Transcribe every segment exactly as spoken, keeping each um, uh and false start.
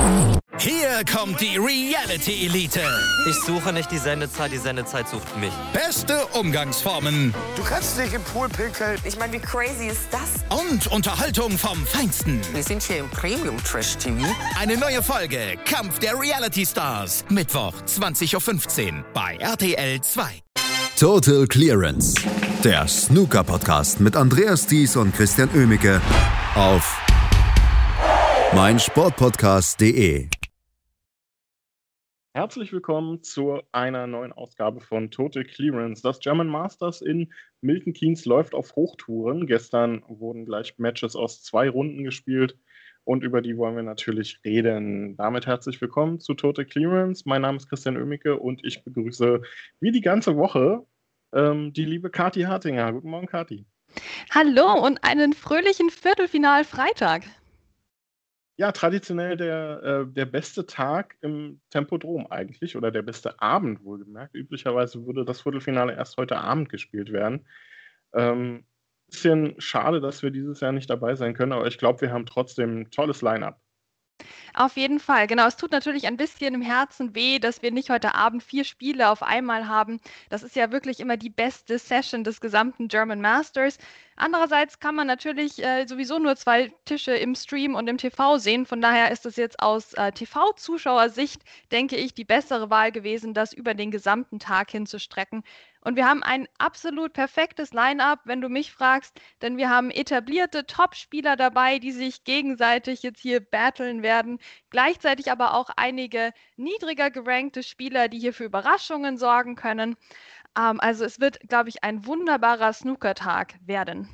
Hier kommt die Reality Elite. Ich suche nicht die Sendezeit, die Sendezeit sucht mich. Beste Umgangsformen. Du kannst dich im Pool pinkeln. Ich meine, wie crazy ist das? Und Unterhaltung vom Feinsten. Wir sind hier im Premium-Trash-T V. Eine neue Folge Kampf der Reality Stars. Mittwoch, zwanzig Uhr fünfzehn bei R T L zwei. Total Clearance. Der Snooker-Podcast mit Andreas Thies und Christian Oemicke auf meinsportpodcast punkt de. Herzlich willkommen zu einer neuen Ausgabe von Total Clearance. Das German Masters in Milton Keynes läuft auf Hochtouren. Gestern wurden gleich Matches aus zwei Runden gespielt und über die wollen wir natürlich reden. Damit herzlich willkommen zu Total Clearance. Mein Name ist Christian Oemicke und ich begrüße wie die ganze Woche ähm, die liebe Kathi Hartinger. Guten Morgen, Kathi. Hallo und einen fröhlichen Viertelfinal-Freitag. Ja, traditionell der, äh, der beste Tag im Tempodrom eigentlich oder der beste Abend wohlgemerkt. Üblicherweise würde das Viertelfinale erst heute Abend gespielt werden. Ähm, bisschen schade, dass wir dieses Jahr nicht dabei sein können, aber ich glaube, wir haben trotzdem ein tolles Line-Up. Auf jeden Fall, genau. Es tut natürlich ein bisschen im Herzen weh, dass wir nicht heute Abend vier Spiele auf einmal haben. Das ist ja wirklich immer die beste Session des gesamten German Masters. Andererseits kann man natürlich äh, sowieso nur zwei Tische im Stream und im T V sehen. Von daher ist es jetzt aus äh, T V-Zuschauersicht, denke ich, die bessere Wahl gewesen, das über den gesamten Tag hinzustrecken. Und wir haben ein absolut perfektes Line-Up, wenn du mich fragst, denn wir haben etablierte Top-Spieler dabei, die sich gegenseitig jetzt hier battlen werden. Gleichzeitig aber auch einige niedriger gerankte Spieler, die hier für Überraschungen sorgen können. Ähm, also es wird, glaube ich, ein wunderbarer Snookertag werden.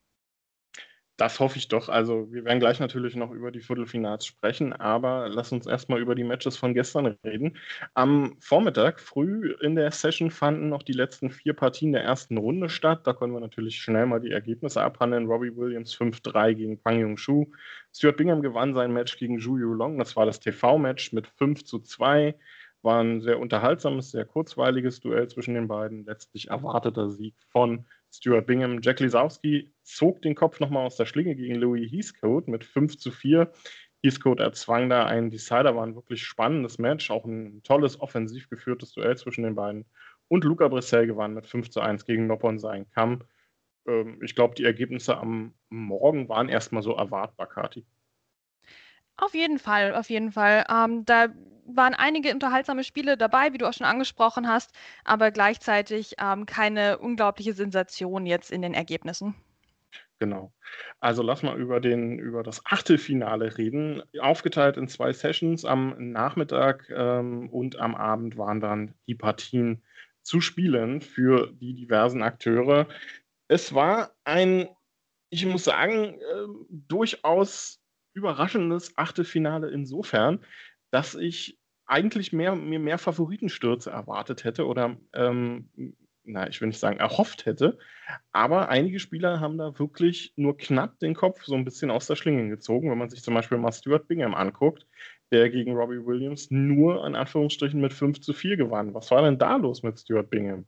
Das hoffe ich doch. Also wir werden gleich natürlich noch über die Viertelfinals sprechen, aber lass uns erstmal über die Matches von gestern reden. Am Vormittag, früh in der Session, fanden noch die letzten vier Partien der ersten Runde statt. Da können wir natürlich schnell mal die Ergebnisse abhandeln. Robbie Williams fünf drei gegen Kwang Yong-shu. Stuart Bingham gewann sein Match gegen Zhu Yulong. Das war das T V-Match mit fünf zu zwei. War ein sehr unterhaltsames, sehr kurzweiliges Duell zwischen den beiden. Letztlich erwarteter Sieg von Stuart Bingham. Jack Lisowski zog den Kopf nochmal aus der Schlinge gegen Louis Heathcote mit fünf zu vier. Heathcote erzwang da einen Decider, war ein wirklich spannendes Match, auch ein tolles, offensiv geführtes Duell zwischen den beiden. Und Luca Bressel gewann mit fünf zu eins gegen Noppon Saingam. Ähm, ich glaube, die Ergebnisse am Morgen waren erstmal so erwartbar, Kathi. Auf jeden Fall, auf jeden Fall. Ähm, da waren einige unterhaltsame Spiele dabei, wie du auch schon angesprochen hast, aber gleichzeitig ähm, keine unglaubliche Sensation jetzt in den Ergebnissen. Genau. Also lass mal über, den, über das Achtelfinale reden. Aufgeteilt in zwei Sessions. Am Nachmittag ähm, und am Abend waren dann die Partien zu spielen für die diversen Akteure. Es war ein, ich muss sagen, äh, durchaus überraschendes Achtelfinale insofern, dass ich eigentlich mehr, mir mehr Favoritenstürze erwartet hätte oder, ähm, na, ich will nicht sagen erhofft hätte, aber einige Spieler haben da wirklich nur knapp den Kopf so ein bisschen aus der Schlinge gezogen, wenn man sich zum Beispiel mal Stuart Bingham anguckt, der gegen Robbie Williams nur in Anführungsstrichen mit fünf zu vier gewann. Was war denn da los mit Stuart Bingham?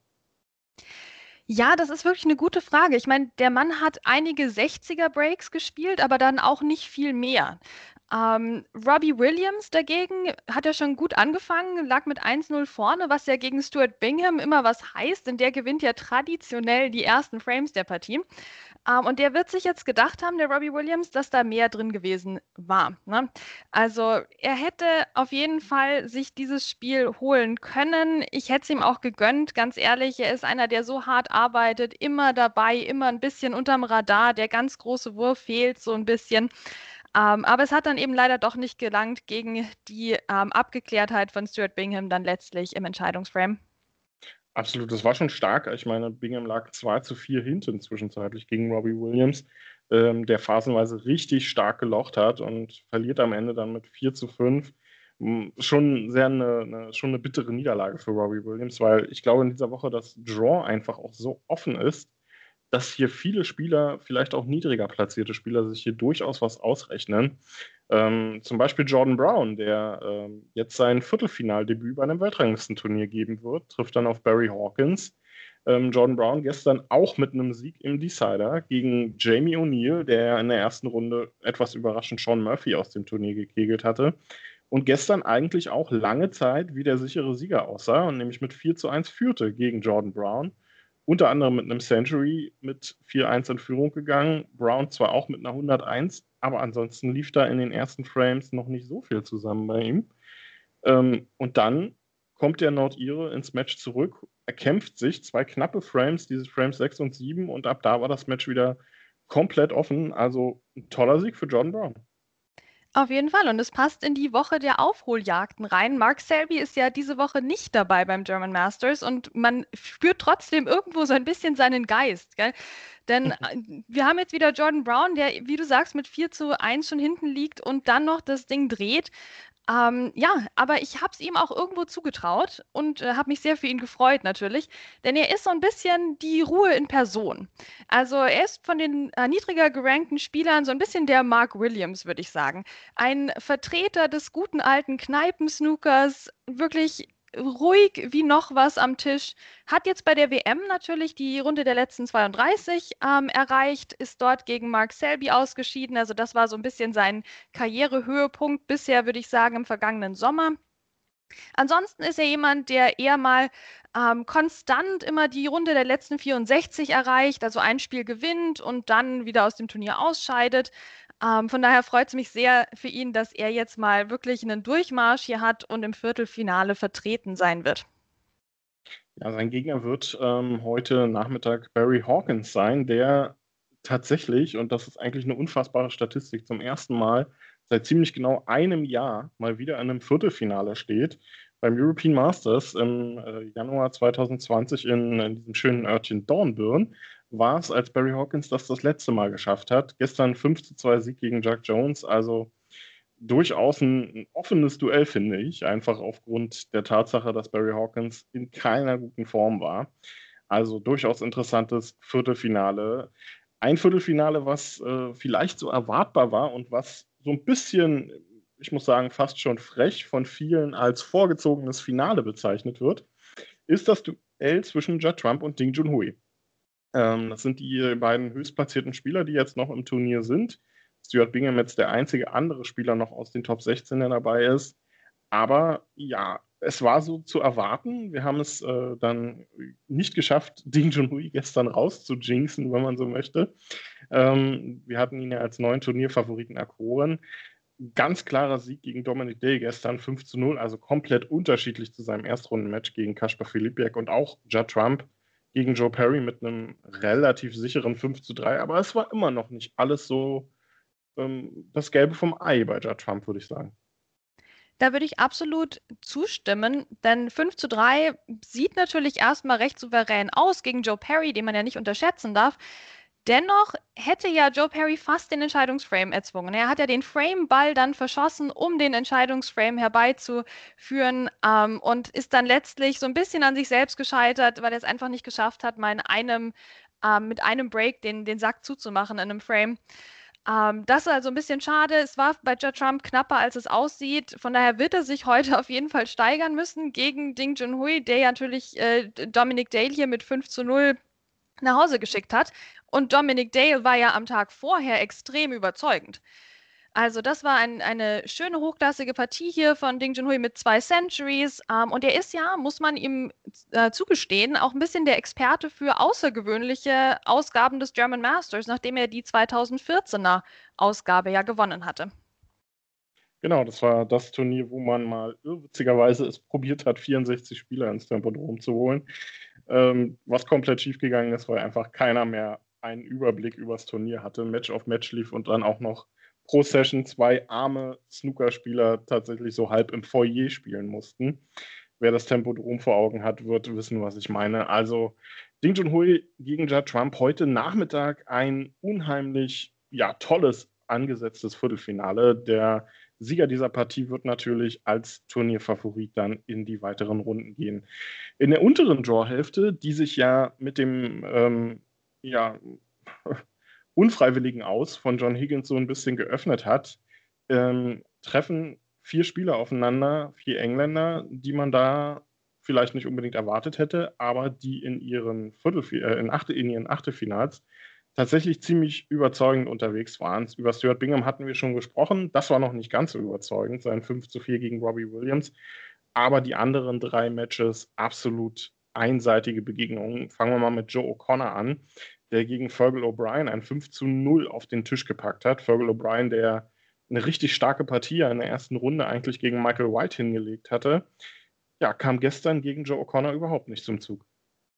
Ja, das ist wirklich eine gute Frage. Ich meine, der Mann hat einige sechziger-Breaks gespielt, aber dann auch nicht viel mehr. Ähm, Robbie Williams dagegen hat ja schon gut angefangen, lag mit eins null vorne, was ja gegen Stuart Bingham immer was heißt, denn der gewinnt ja traditionell die ersten Frames der Partie. Ähm, und der wird sich jetzt gedacht haben, der Robbie Williams, dass da mehr drin gewesen war. Ne? Also er hätte auf jeden Fall sich dieses Spiel holen können. Ich hätte es ihm auch gegönnt, ganz ehrlich. Er ist einer, der so hart arbeitet, immer dabei, immer ein bisschen unterm Radar. Der ganz große Wurf fehlt so ein bisschen. Ähm, aber es hat dann eben leider doch nicht gelangt gegen die ähm, Abgeklärtheit von Stuart Bingham dann letztlich im Entscheidungsframe. Absolut, das war schon stark. Ich meine, Bingham lag zwei zu vier hinten zwischenzeitlich gegen Robbie Williams, ähm, der phasenweise richtig stark gelocht hat und verliert am Ende dann mit vier zu fünf. Schon sehr eine, eine, schon eine bittere Niederlage für Robbie Williams, weil ich glaube in dieser Woche das Draw einfach auch so offen ist, dass hier viele Spieler, vielleicht auch niedriger platzierte Spieler, sich hier durchaus was ausrechnen. Ähm, zum Beispiel Jordan Brown, der ähm, jetzt sein Viertelfinaldebüt bei einem Weltranglistenturnier geben wird, trifft dann auf Barry Hawkins. Ähm, Jordan Brown gestern auch mit einem Sieg im Decider gegen Jamie O'Neill, der in der ersten Runde etwas überraschend Sean Murphy aus dem Turnier gekegelt hatte. und gestern eigentlich auch lange Zeit wie der sichere Sieger aussah und nämlich mit vier zu eins führte gegen Jordan Brown. Unter anderem mit einem Century mit vier eins in Führung gegangen. Brown zwar auch mit einer hunderteins, aber ansonsten lief da in den ersten Frames noch nicht so viel zusammen bei ihm. Ähm, und dann kommt der Nordire ins Match zurück, erkämpft sich zwei knappe Frames, diese Frames sechs und sieben, und ab da war das Match wieder komplett offen. Also ein toller Sieg für Jordan Brown. Auf jeden Fall. Und es passt in die Woche der Aufholjagden rein. Mark Selby ist ja diese Woche nicht dabei beim German Masters und man spürt trotzdem irgendwo so ein bisschen seinen Geist. Gell? Denn wir haben jetzt wieder Jordan Brown, der, wie du sagst, mit vier zu eins schon hinten liegt und dann noch das Ding dreht. Ähm, ja, aber ich habe es ihm auch irgendwo zugetraut und äh, habe mich sehr für ihn gefreut natürlich, denn er ist so ein bisschen die Ruhe in Person. Also er ist von den äh, niedriger gerankten Spielern so ein bisschen der Mark Williams, würde ich sagen. Ein Vertreter des guten alten Kneipen-Snookers, wirklich ruhig wie noch was am Tisch, hat jetzt bei der W M natürlich die Runde der letzten zweiunddreißig ähm, erreicht, ist dort gegen Mark Selby ausgeschieden, also das war so ein bisschen sein Karrierehöhepunkt bisher, würde ich sagen, im vergangenen Sommer. Ansonsten ist er jemand, der eher mal ähm, konstant immer die Runde der letzten vierundsechzig erreicht, also ein Spiel gewinnt und dann wieder aus dem Turnier ausscheidet. Ähm, von daher freut es mich sehr für ihn, dass er jetzt mal wirklich einen Durchmarsch hier hat und im Viertelfinale vertreten sein wird. Ja, sein Gegner wird ähm, heute Nachmittag Barry Hawkins sein, der tatsächlich, und das ist eigentlich eine unfassbare Statistik, zum ersten Mal seit ziemlich genau einem Jahr mal wieder in einem Viertelfinale steht. Beim European Masters im äh, Januar zwanzig zwanzig in, in diesem schönen Örtchen Dornbirn war es, als Barry Hawkins das das letzte Mal geschafft hat. Gestern fünf zu zwei Sieg gegen Jack Jones, also durchaus ein, ein offenes Duell, finde ich, einfach aufgrund der Tatsache, dass Barry Hawkins in keiner guten Form war. Also durchaus interessantes Viertelfinale. Ein Viertelfinale, was äh, vielleicht so erwartbar war und was so ein bisschen, ich muss sagen, fast schon frech von vielen als vorgezogenes Finale bezeichnet wird, ist das Duell zwischen Judd Trump und Ding Junhui. Ähm, das sind die beiden höchstplatzierten Spieler, die jetzt noch im Turnier sind. Stuart Bingham jetzt der einzige andere Spieler noch aus den Top sechzehn, der dabei ist. Aber ja, es war so zu erwarten. Wir haben es äh, dann nicht geschafft, Ding Junhui gestern rauszujinxen, wenn man so möchte. Ähm, wir hatten ihn ja als neuen Turnierfavoriten erkoren. Ganz klarer Sieg gegen Dominic Day gestern, fünf zu null, also komplett unterschiedlich zu seinem Erstrundenmatch gegen Kasper Filipiak und auch Judd Trump gegen Joe Perry mit einem relativ sicheren fünf zu drei. Aber es war immer noch nicht alles so ähm, das Gelbe vom Ei bei Judd Trump, würde ich sagen. Da würde ich absolut zustimmen, denn fünf zu drei sieht natürlich erstmal recht souverän aus gegen Joe Perry, den man ja nicht unterschätzen darf. Dennoch hätte ja Joe Perry fast den Entscheidungsframe erzwungen. Er hat ja den Frame-Ball dann verschossen, um den Entscheidungsframe herbeizuführen ähm, und ist dann letztlich so ein bisschen an sich selbst gescheitert, weil er es einfach nicht geschafft hat, mal in einem, ähm, mit einem Break den, den Sack zuzumachen in einem Frame. Ähm, das ist also ein bisschen schade. Es war bei Judd Trump knapper, als es aussieht. Von daher wird er sich heute auf jeden Fall steigern müssen gegen Ding Junhui, der ja natürlich äh, Dominic Dale hier mit fünf zu null nach Hause geschickt hat. Und Dominic Dale war ja am Tag vorher extrem überzeugend. Also das war ein, eine schöne hochklassige Partie hier von Ding Junhui mit zwei Centuries. Ähm, und er ist ja, muss man ihm äh, zugestehen, auch ein bisschen der Experte für außergewöhnliche Ausgaben des German Masters, nachdem er die zweitausendvierzehner Ausgabe ja gewonnen hatte. Genau, das war das Turnier, wo man mal irrwitzigerweise es probiert hat, vierundsechzig Spieler ins Tempodrom zu holen. Ähm, was komplett schiefgegangen ist, weil einfach keiner mehr einen Überblick über das Turnier hatte, Match auf Match lief und dann auch noch pro Session zwei arme Snookerspieler tatsächlich so halb im Foyer spielen mussten. Wer das Tempodrom vor Augen hat, wird wissen, was ich meine. Also Ding Junhui gegen Judd Trump heute Nachmittag ein unheimlich, ja, tolles angesetztes Viertelfinale. Der Sieger dieser Partie wird natürlich als Turnierfavorit dann in die weiteren Runden gehen. In der unteren Draw-Hälfte, die sich ja mit dem ähm, ja, unfreiwilligen Aus von John Higgins so ein bisschen geöffnet hat, ähm, treffen vier Spieler aufeinander, vier Engländer, die man da vielleicht nicht unbedingt erwartet hätte, aber die in ihren, Viertelf- äh, in, Achte, in ihren Achtelfinals tatsächlich ziemlich überzeugend unterwegs waren. Über Stuart Bingham hatten wir schon gesprochen. Das war noch nicht ganz so überzeugend, sein fünf zu vier gegen Robbie Williams. Aber die anderen drei Matches absolut einseitige Begegnungen. Fangen wir mal mit Joe O'Connor an, der gegen Fergal O'Brien ein fünf zu null auf den Tisch gepackt hat. Fergal O'Brien, der eine richtig starke Partie in der ersten Runde eigentlich gegen Michael White hingelegt hatte, ja, kam gestern gegen Joe O'Connor überhaupt nicht zum Zug.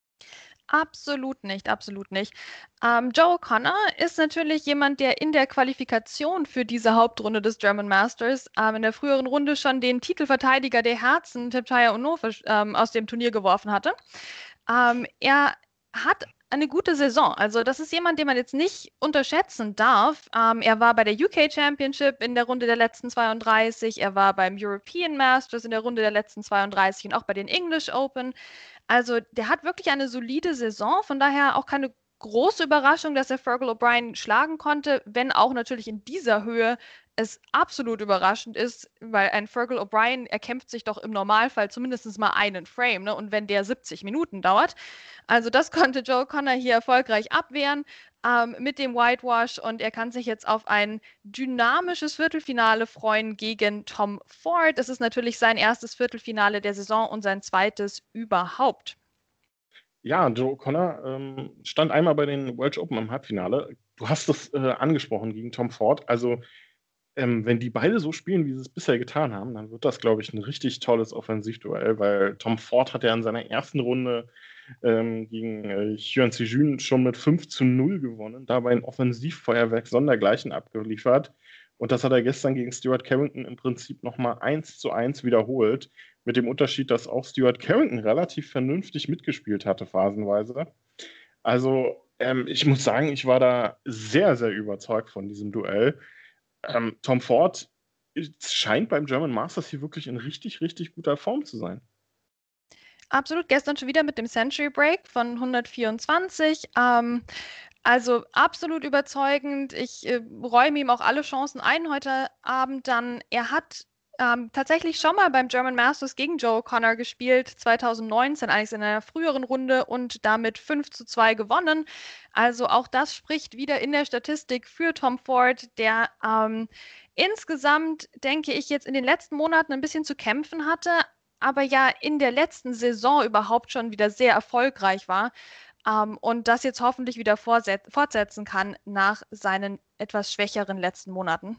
Absolut nicht, absolut nicht. Ähm, Joe O'Connor ist natürlich jemand, der in der Qualifikation für diese Hauptrunde des German Masters ähm, in der früheren Runde schon den Titelverteidiger der Herzen, Tepchaya Onofe, ähm, aus dem Turnier geworfen hatte. Ähm, er hat eine gute Saison. Also das ist jemand, den man jetzt nicht unterschätzen darf. Ähm, er war bei der U K Championship in der Runde der letzten zweiunddreißig. Er war beim European Masters in der Runde der letzten zweiunddreißig und auch bei den English Open. Also der hat wirklich eine solide Saison. Von daher auch keine große Überraschung, dass er Fergal O'Brien schlagen konnte, wenn auch natürlich in dieser Höhe es absolut überraschend ist, weil ein Fergal O'Brien erkämpft sich doch im Normalfall zumindest mal einen Frame, ne? Und wenn der siebzig Minuten dauert. Also das konnte Joe O'Connor hier erfolgreich abwehren ähm, mit dem Whitewash und er kann sich jetzt auf ein dynamisches Viertelfinale freuen gegen Tom Ford. Es ist natürlich sein erstes Viertelfinale der Saison und sein zweites überhaupt. Ja, Joe O'Connor ähm, stand einmal bei den Welsh Open im Halbfinale. Du hast es äh, angesprochen gegen Tom Ford. Also ähm, wenn die beide so spielen, wie sie es bisher getan haben, dann wird das, glaube ich, ein richtig tolles Offensivduell, weil Tom Ford hat ja in seiner ersten Runde ähm, gegen äh, Hyun Si-jun schon mit fünf zu null gewonnen, dabei ein Offensivfeuerwerk sondergleichen abgeliefert. Und das hat er gestern gegen Stuart Carrington im Prinzip nochmal eins zu eins wiederholt, mit dem Unterschied, dass auch Stuart Carrington relativ vernünftig mitgespielt hatte, phasenweise. Also ähm, ich muss sagen, ich war da sehr, sehr überzeugt von diesem Duell. Ähm, Tom Ford scheint beim German Masters hier wirklich in richtig, richtig guter Form zu sein. Absolut, gestern schon wieder mit dem Century Break von hundertvierundzwanzig. Ähm, also absolut überzeugend. Ich äh, räume ihm auch alle Chancen ein heute Abend dann. Er hat ähm, tatsächlich schon mal beim German Masters gegen Joe O'Connor gespielt, zwanzig neunzehn, eigentlich in einer früheren Runde und damit fünf zu zwei gewonnen. Also auch das spricht wieder in der Statistik für Tom Ford, der ähm, insgesamt, denke ich, jetzt in den letzten Monaten ein bisschen zu kämpfen hatte, aber ja in der letzten Saison überhaupt schon wieder sehr erfolgreich war ähm, und das jetzt hoffentlich wieder fortsetzen kann nach seinen etwas schwächeren letzten Monaten.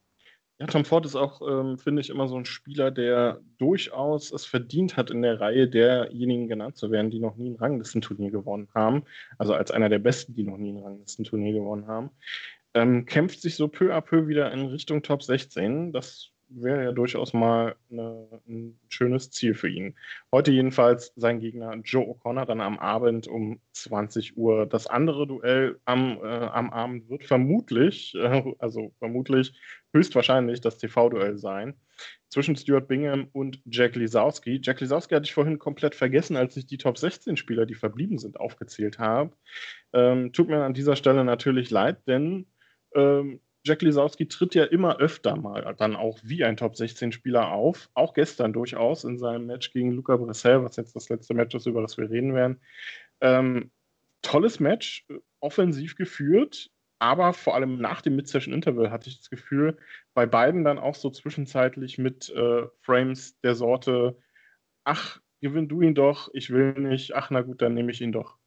Ja, Tom Ford ist auch, ähm, finde ich, immer so ein Spieler, der durchaus es verdient hat, in der Reihe derjenigen genannt zu werden, die noch nie ein Ranglistenturnier gewonnen haben. Also als einer der Besten, die noch nie ein Ranglistenturnier gewonnen haben. Ähm, kämpft sich so peu à peu wieder in Richtung Top sechzehn. Das wäre ja durchaus mal eine, ein schönes Ziel für ihn. Heute jedenfalls sein Gegner Joe O'Connor, dann am Abend um zwanzig Uhr. Das andere Duell am, äh, am Abend wird vermutlich, äh, also vermutlich höchstwahrscheinlich das T V-Duell sein, zwischen Stuart Bingham und Jack Lisowski. Jack Lisowski hatte ich vorhin komplett vergessen, als ich die Top sechzehn Spieler, die verblieben sind, aufgezählt habe. Ähm, tut mir an dieser Stelle natürlich leid, denn ähm, Jack Lisowski tritt ja immer öfter mal dann auch wie ein Top sechzehn Spieler auf. Auch gestern durchaus in seinem Match gegen Luca Bressel, was jetzt das letzte Match ist, über das wir reden werden. Ähm, tolles Match, offensiv geführt, aber vor allem nach dem Mid-Session-Interval hatte ich das Gefühl, bei beiden dann auch so zwischenzeitlich mit äh, Frames der Sorte, ach, gewinn du ihn doch, ich will nicht, ach na gut, dann nehme ich ihn doch.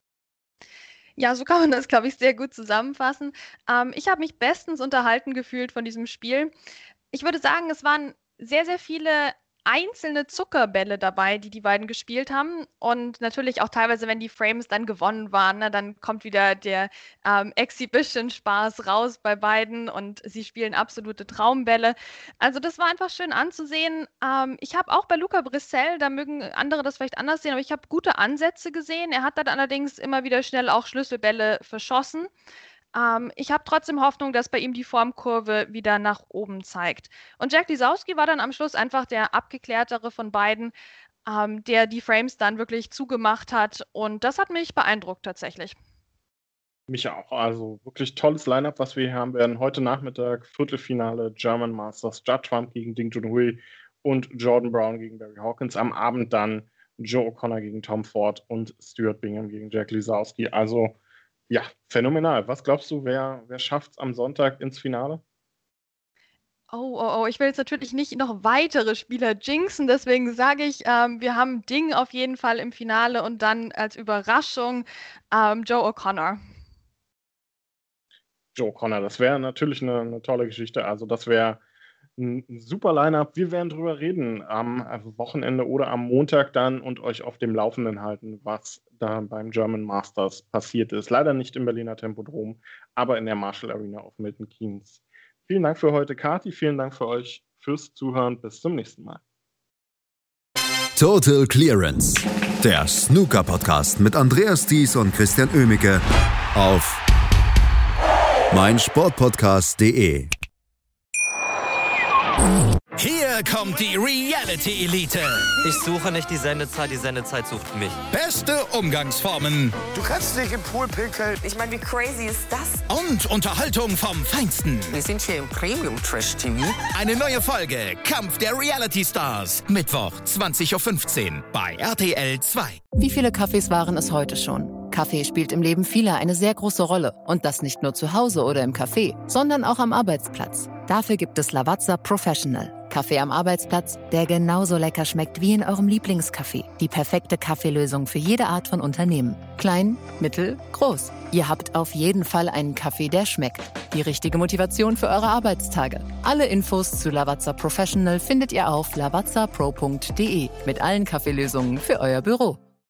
Ja, so kann man das, glaube ich, sehr gut zusammenfassen. Ähm, ich habe mich bestens unterhalten gefühlt von diesem Spiel. Ich würde sagen, es waren sehr, sehr viele einzelne Zuckerbälle dabei, die die beiden gespielt haben. Und natürlich auch teilweise, wenn die Frames dann gewonnen waren, ne, dann kommt wieder der ähm, Exhibition-Spaß raus bei beiden und sie spielen absolute Traumbälle. Also das war einfach schön anzusehen. Ähm, ich habe auch bei Luca Bressel, da mögen andere das vielleicht anders sehen, aber ich habe gute Ansätze gesehen. Er hat dann allerdings immer wieder schnell auch Schlüsselbälle verschossen. Ähm, ich habe trotzdem Hoffnung, dass bei ihm die Formkurve wieder nach oben zeigt. Und Jack Lisowski war dann am Schluss einfach der abgeklärtere von beiden, ähm, der die Frames dann wirklich zugemacht hat. Und das hat mich beeindruckt tatsächlich. Mich auch. Also wirklich tolles Line-Up, was wir hier haben werden. Heute Nachmittag Viertelfinale German Masters, Judd Trump gegen Ding Junhui und Jordan Brown gegen Barry Hawkins. Am Abend dann Joe O'Connor gegen Tom Ford und Stuart Bingham gegen Jack Lisowski. Also Ja, phänomenal. Was glaubst du, wer, wer schafft es am Sonntag ins Finale? Oh, oh, oh, ich will jetzt natürlich nicht noch weitere Spieler jinxen, deswegen sage ich, ähm, wir haben Ding auf jeden Fall im Finale und dann als Überraschung ähm, Joe O'Connor. Joe O'Connor, das wäre natürlich eine, eine tolle Geschichte. Also das wäre ein super Line-Up. Wir werden drüber reden am Wochenende oder am Montag dann und euch auf dem Laufenden halten, was da beim German Masters passiert ist. Leider nicht im Berliner Tempodrom, aber in der Marshall Arena auf Milton Keynes. Vielen Dank für heute, Kati. Vielen Dank für euch fürs Zuhören. Bis zum nächsten Mal. Total Clearance, der Snooker-Podcast mit Andreas Thies und Christian Oemicke auf meinsportpodcast punkt de. Hier kommt die Reality Elite. Ich suche nicht die Sendezeit, die Sendezeit sucht mich. Beste Umgangsformen Du kannst dich im Pool pinkeln. Ich meine, wie crazy ist das? und Unterhaltung vom Feinsten. Wir sind hier im Premium-Trash-T V. Eine neue Folge Kampf der Reality Stars. Mittwoch, zwanzig Uhr fünfzehn bei R T L zwei. Wie viele Kaffees waren es heute schon? Kaffee spielt im Leben vieler eine sehr große Rolle. Und das nicht nur zu Hause oder im Café, sondern auch am Arbeitsplatz. Dafür gibt es Lavazza Professional. Kaffee am Arbeitsplatz, der genauso lecker schmeckt wie in eurem Lieblingscafé. Die perfekte Kaffeelösung für jede Art von Unternehmen. Klein, mittel, groß. Ihr habt auf jeden Fall einen Kaffee, der schmeckt. Die richtige Motivation für eure Arbeitstage. Alle Infos zu Lavazza Professional findet ihr auf lavazza pro punkt de mit allen Kaffeelösungen für euer Büro.